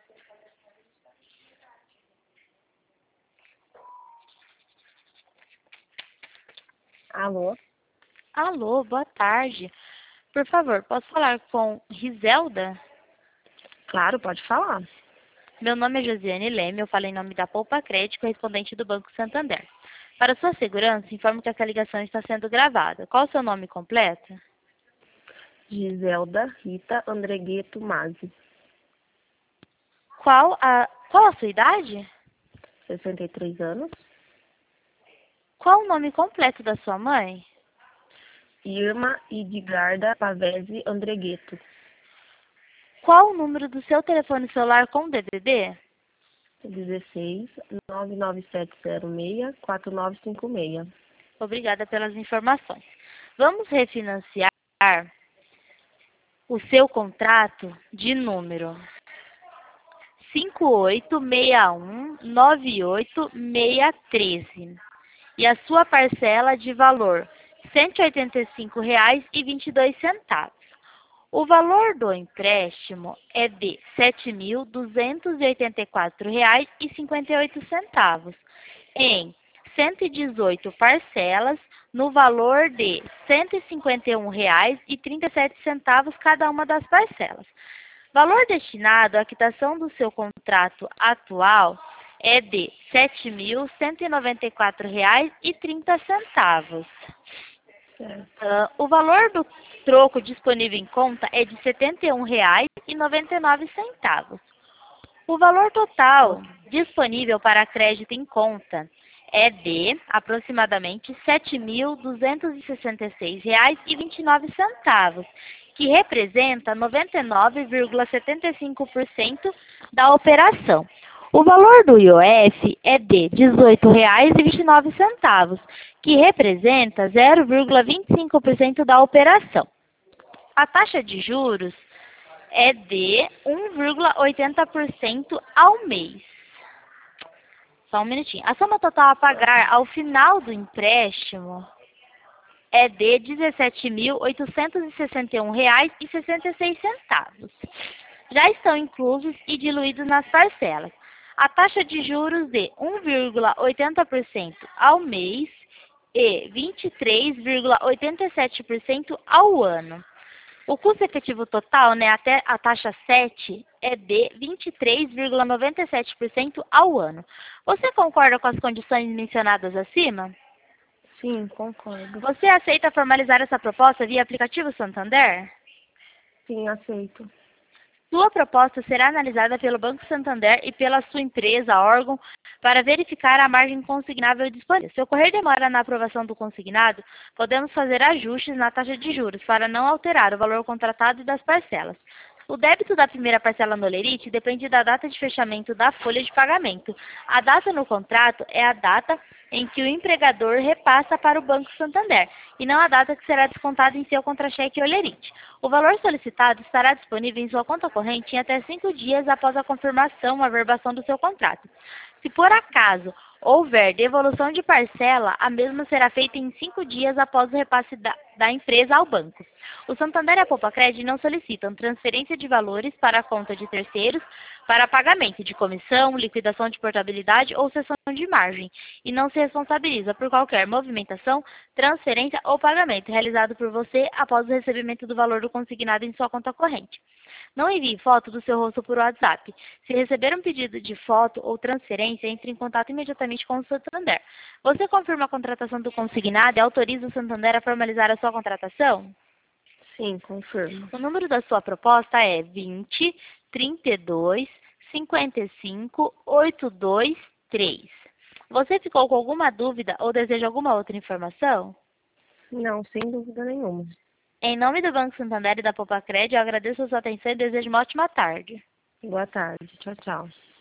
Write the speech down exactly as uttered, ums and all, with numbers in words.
Alô? Alô, boa tarde. Por favor, posso falar com Riselda? Claro, pode falar. Meu nome é Josiane Leme, eu falo em nome da Poupa Crédito, correspondente do Banco Santander. Para sua segurança, informo que essa ligação está sendo gravada. Qual o seu nome completo? Giselda Rita Andregueto Mazzi, Qual a, qual a sua idade? sessenta e três anos. Qual o nome completo da sua mãe? Irma Edgarda Pavese Andregueto, Qual o número do seu telefone celular com D D D? dezesseis, nove nove sete zero seis, quatro nove cinco seis. Obrigada pelas informações. Vamos refinanciar o seu contrato de número cinco oito seis um nove oito seis três e a sua parcela de valor cento e oitenta e cinco reais e vinte e dois centavos. O valor do empréstimo é de sete mil duzentos e oitenta e quatro reais e cinquenta e oito centavos em cento e dezoito parcelas no valor de cento e cinquenta e um reais e trinta e sete centavos cada uma das parcelas. Valor destinado à quitação do seu contrato atual é de sete mil cento e noventa e quatro reais e trinta centavos. Uh, o valor do troco disponível em conta é de setenta e um reais e noventa e nove centavos. O valor total disponível para crédito em conta é de aproximadamente sete mil duzentos e sessenta e seis reais e vinte e nove centavos, que representa noventa e nove vírgula setenta e cinco por cento da operação. O valor do I O F é de dezoito reais e vinte e nove centavos, que representa zero vírgula vinte e cinco por cento da operação. A taxa de juros é de um vírgula oitenta por cento ao mês. Só um minutinho. A soma total a pagar ao final do empréstimo é de dezessete mil oitocentos e sessenta e um reais e sessenta e seis centavos. Já estão inclusos e diluídos nas parcelas. A taxa de juros de um vírgula oitenta por cento ao mês e vinte e três vírgula oitenta e sete por cento ao ano. O custo efetivo total, né, até a taxa sete, é de vinte e três vírgula noventa e sete por cento ao ano. Você concorda com as condições mencionadas acima? Sim, concordo. Você aceita formalizar essa proposta via aplicativo Santander? Sim, aceito. Sua proposta será analisada pelo Banco Santander e pela sua empresa, órgão, para verificar a margem consignável disponível. Se ocorrer demora na aprovação do consignado, podemos fazer ajustes na taxa de juros para não alterar o valor contratado e das parcelas. O débito da primeira parcela no Olerite depende da data de fechamento da folha de pagamento. A data no contrato é a data em que o empregador repassa para o Banco Santander, e não a data que será descontada em seu contra-cheque Olerite. O valor solicitado estará disponível em sua conta corrente em até cinco dias após a confirmação ou averbação do seu contrato. Se por acaso houver devolução de parcela, a mesma será feita em cinco dias após o repasse da, da empresa ao banco. O Santander e a Poupa Crédito não solicitam transferência de valores para a conta de terceiros para pagamento de comissão, liquidação de portabilidade ou cessão de margem, e não se responsabiliza por qualquer movimentação, transferência ou pagamento realizado por você após o recebimento do valor do consignado em sua conta corrente. Não envie foto do seu rosto por WhatsApp. Se receber um pedido de foto ou transferência, entre em contato imediatamente com o Santander. Você confirma a contratação do consignado e autoriza o Santander a formalizar a sua contratação? Sim, confirmo. O número da sua proposta é vinte, trinta e dois, cinquenta e cinco, oitocentos e vinte e três. Você ficou com alguma dúvida ou deseja alguma outra informação? Não, sem dúvida nenhuma. Em nome do Banco Santander e da Poupa Crédito, eu agradeço a sua atenção e desejo uma ótima tarde. Boa tarde. Tchau, tchau.